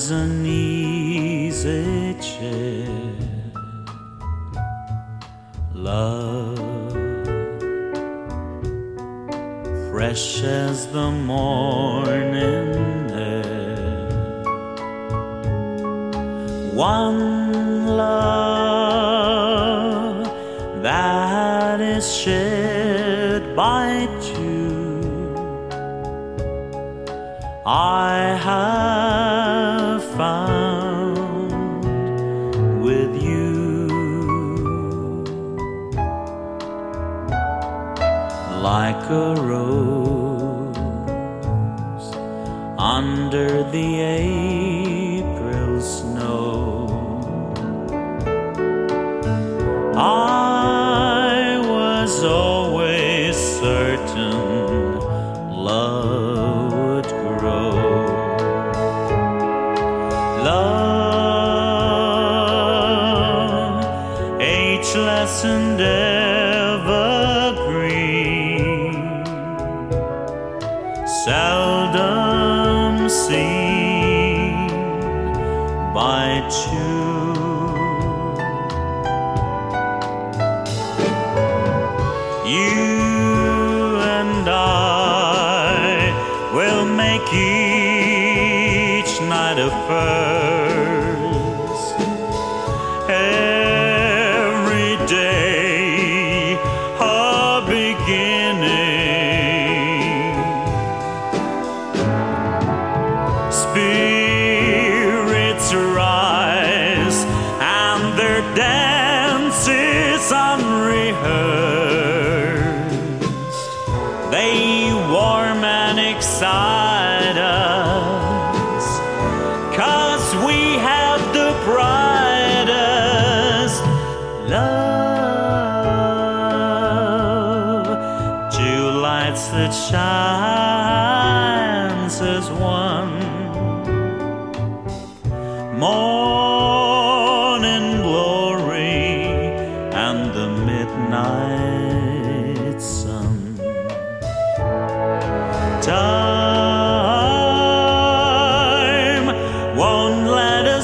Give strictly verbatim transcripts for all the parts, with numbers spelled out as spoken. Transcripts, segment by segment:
was an easy chair. Love, fresh as the morning air. One love that is shared by two. I have found with you. Like a rose under the April snow, I was always certain love would grow. Love, ageless and evergreen, seldom seen by two. You and I will make each night a first, every day a beginning. Spirits rise and their dance is unrehearsed. They warm and excite us, 'cause we have the brightest love. Two lights that shines as one. Morning glory and the midnight sun. Time won't let us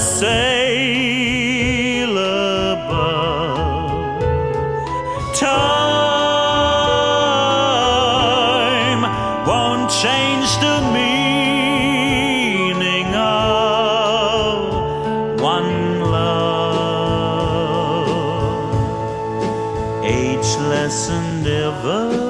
sail above. Time won't change the meaning of one love, ageless and ever